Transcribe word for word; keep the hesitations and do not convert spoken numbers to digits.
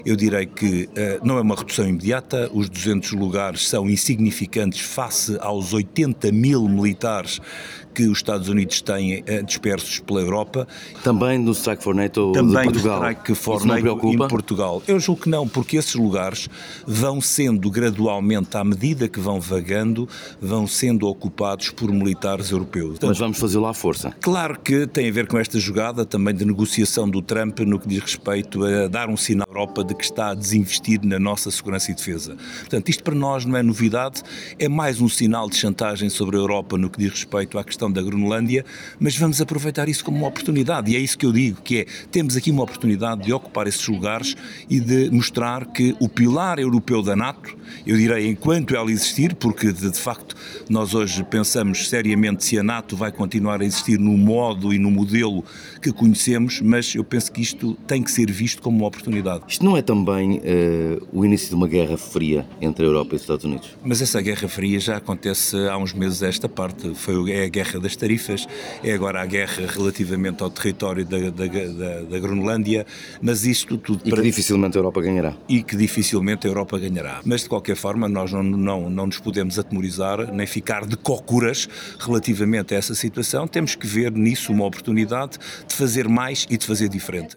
Eu direi que uh, não é uma redução imediata, os duzentos lugares são insignificantes face aos oitenta mil militares que os Estados Unidos têm uh, dispersos pela Europa. Também no Strike for NATO Também de Portugal? Também no Strike for Isso não NATO preocupa? em Portugal. Eu julgo que não, porque esses lugares vão sendo gradualmente, à medida que vão vagando, vão sendo ocupados por militares europeus. Mas vamos fazê-lo à força? Claro que tem a ver com esta jogada também de negociação do Trump no que diz respeito a dar um sinal à Europa de que está a desinvestir na nossa segurança e defesa. Portanto, isto para nós não é novidade, é mais um sinal de chantagem sobre a Europa no que diz respeito à questão da Groenlândia, mas vamos aproveitar isso como uma oportunidade, e é isso que eu digo, que é, temos aqui uma oportunidade de ocupar esses lugares e de mostrar que o pilar europeu da NATO, eu direi enquanto ela existir, porque de, de facto nós hoje pensamos seriamente se a NATO vai continuar a existir no modo e no modelo que conhecemos, mas eu penso que isto tem que ser visto como uma oportunidade. Isto não é também uh, o início de uma guerra fria entre a Europa e os Estados Unidos? Mas essa guerra fria já acontece há uns meses a esta parte. Foi, é a guerra das tarifas, é agora a guerra relativamente ao território da, da, da, da Groenlândia, mas isto tudo... E que para... dificilmente a Europa ganhará. E que dificilmente a Europa ganhará. Mas de qualquer forma nós não, não, não nos podemos atemorizar nem ficar de cócoras relativamente a essa situação. Temos que ver nisso uma oportunidade de fazer mais e de fazer diferente.